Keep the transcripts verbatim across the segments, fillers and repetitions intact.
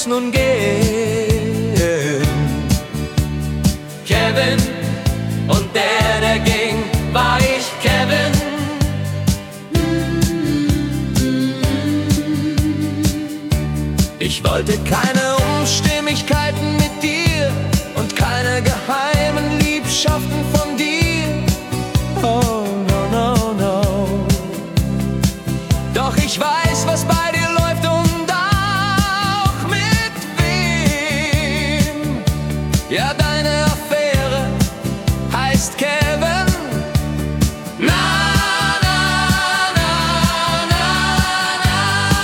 muss nun gehen. Kevin, und der, der ging, war ich, Kevin. Ich wollte keine Unstimmigkeiten mit dir und keine geheimen Liebschaften von dir. Oh, no, no, no. Doch ich weiß, was bei dir läuft und auch mit wem. Ja, deine Affäre heißt Kevin. Na, na, na, na, na.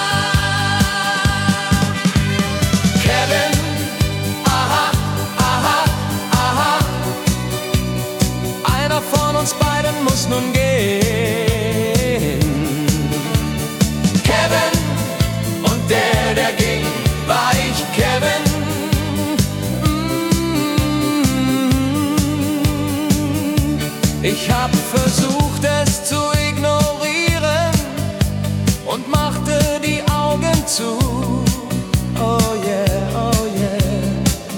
Kevin, aha, aha, aha. Einer von uns beiden muss nun gehen. Kevin, und der, der ging, war ich, Kevin. Ich hab versucht, es zu ignorieren und machte die Augen zu. Oh yeah, oh yeah.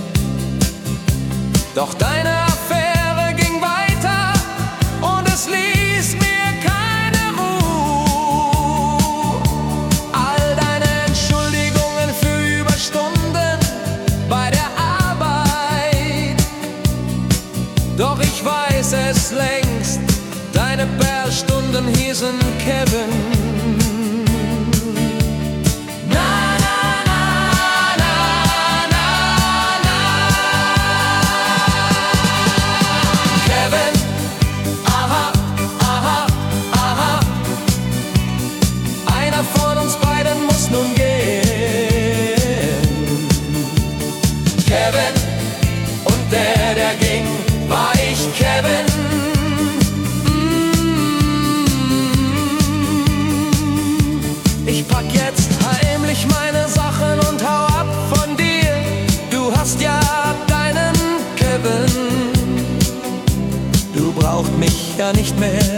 Doch deine Affäre ging weiter und es ließ mir keine Ruhe. All deine Entschuldigungen für Überstunden bei der Arbeit. Doch ich weiß es längst, deine Sperrstunden hießen Kevin. Na, na, na, na, na, na. Kevin, aha, aha, aha. Einer von uns beiden muss nun gehen. Kevin, und der, der ging, war ich, Kevin. Ich pack jetzt heimlich meine Sachen und hau ab von dir. Du hast ja deinen Kevin. Du brauchst mich ja nicht mehr.